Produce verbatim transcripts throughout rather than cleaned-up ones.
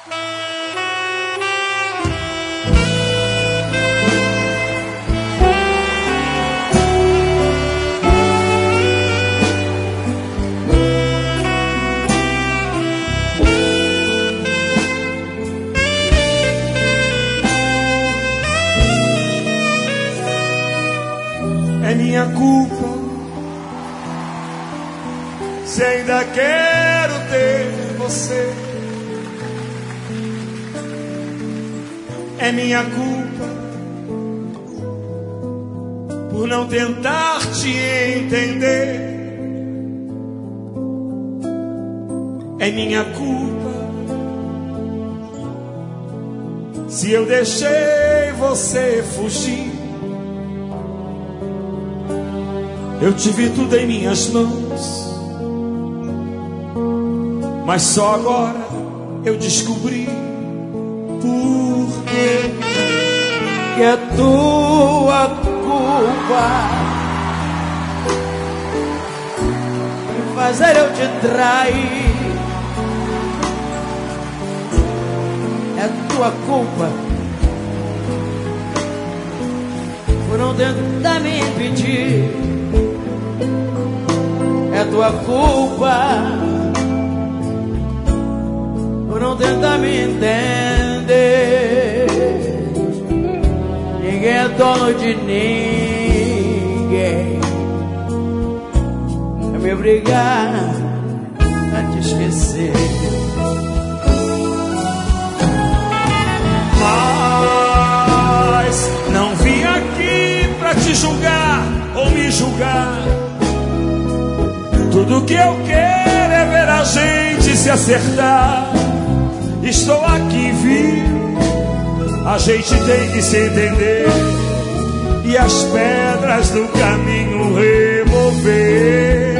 É minha culpa se ainda quero ter você. É minha culpa por não tentar te entender. É minha culpa se eu deixei você fugir. Eu tive tudo em minhas mãos, mas só agora eu descobri por quê. Que é tua culpa em fazer eu te trair. É tua culpa por não tentar me impedir. É tua culpa por não tentar me entender. Ninguém é dono de ninguém. É me obrigar a te esquecer. Mas não vim aqui pra te julgar ou me julgar. Tudo que eu quero é ver a gente se acertar. Estou aqui, viu? A gente tem que se entender e as pedras do caminho remover.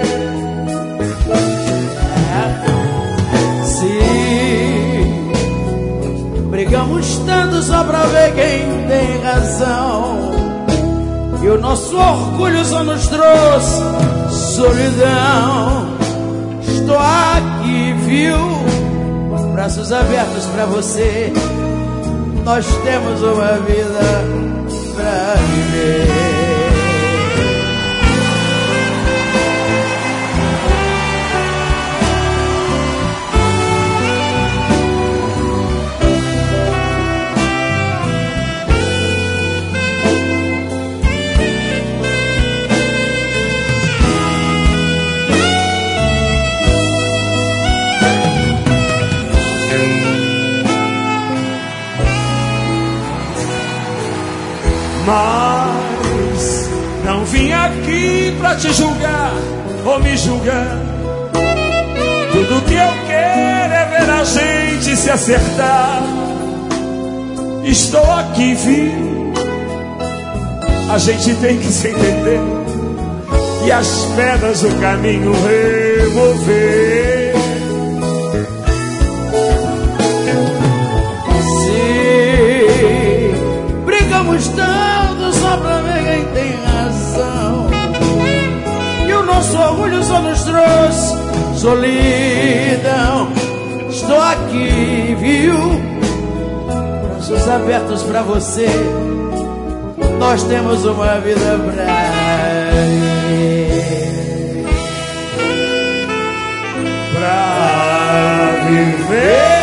Sim, brigamos tanto só pra ver quem tem razão. E o nosso orgulho só nos trouxe solidão. Estou aqui, viu? Braços abertos pra você. Nós temos uma vida pra viver. Mas não vim aqui pra te julgar ou me julgar. Tudo que eu quero é ver a gente se acertar. Estou aqui, viu? A gente tem que se entender e as pedras do caminho remover. Sim, brigamos tanto só pra ver quem tem razão. E o nosso orgulho só nos trouxe solidão. Estou aqui, viu? Braços abertos pra você. Nós temos uma vida pra viver. Pra viver.